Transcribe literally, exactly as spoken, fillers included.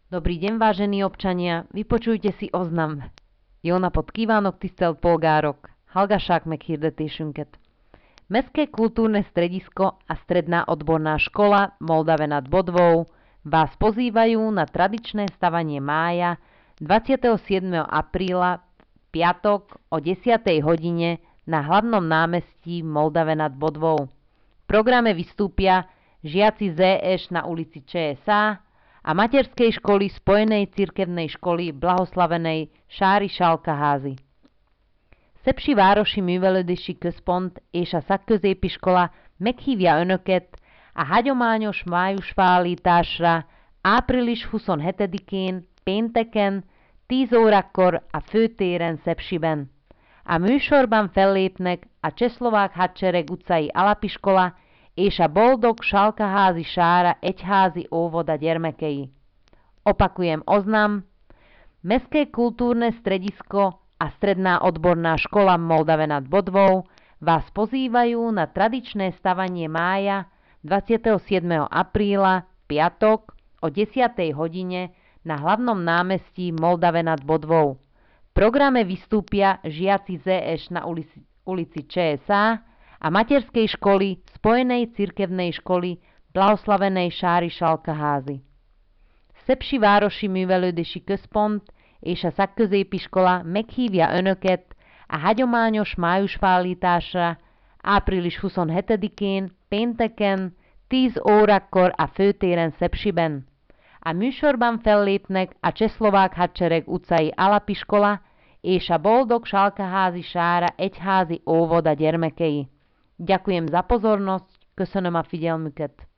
Dobrý deň, vážení občania, vypočujte si oznam. Jó napot kívánok, tisztelt polgárok! Hallgassák meg hirdetésünket. Mestské kultúrne stredisko a stredná odborná škola Moldave nad Bodvou vás pozývajú na tradičné stavanie mája dvadsiateho siedmeho apríla piatok o desiatej hodine na hlavnom námestí Moldave nad Bodvou. V programe vystúpia žiaci zet eš na ulici ČSA a materskej školy Spojenej cirkevnej školy blahoslavenej Sári Salkaházi. Szepsi városi művelődési központ és a szakközépiskola meghívja Önöket a hagyományos májusfállításra április huszonhetedikén pénteken tíz órakor a főtéren Szepsiben. A műsorban fellépnek a Csehszlovák hadsereg utcai alapiskola és a Boldog Salkaházi Sára egyházi óvoda gyermekei. Opakujem oznam. Mestské kultúrne stredisko a stredná odborná škola Moldave nad Bodvou vás pozývajú na tradičné stavanie mája dvadsiateho siedmeho apríla piatok o desiatej hodine na hlavnom námestí Moldave nad Bodvou. V programe vystúpia žiaci zet eš na ulici, ulici ČSA a materskej školy Spojenej cirkevnej školy blahoslavenej Sári Salkaházi. Szepsi városi művelődési központ és a szakközépiskola meghívja Önöket a hagyományos májusfállításra április huszonhetedikén pénteken tíz órakor a főtéren Szepsiben. A műsorban fellépnek a Csehszlovák hadsereg utcai alapiskola és a Boldog Salkaházi Sára egyházi óvoda gyermekei. Ďakujem za pozornosť, köszönöm a figyelmüket.